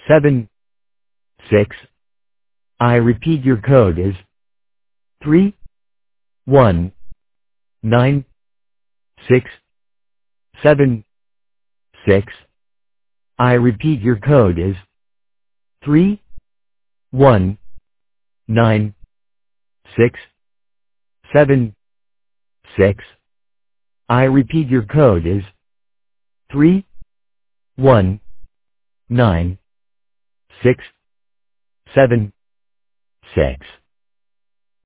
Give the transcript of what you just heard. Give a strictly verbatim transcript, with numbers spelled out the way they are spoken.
seven, six. I repeat, your code is three, one, nine, six, seven, six. I repeat, your code is three, one, nine, six, seven, six. I repeat, your code is three, one, nine, six, seven, six.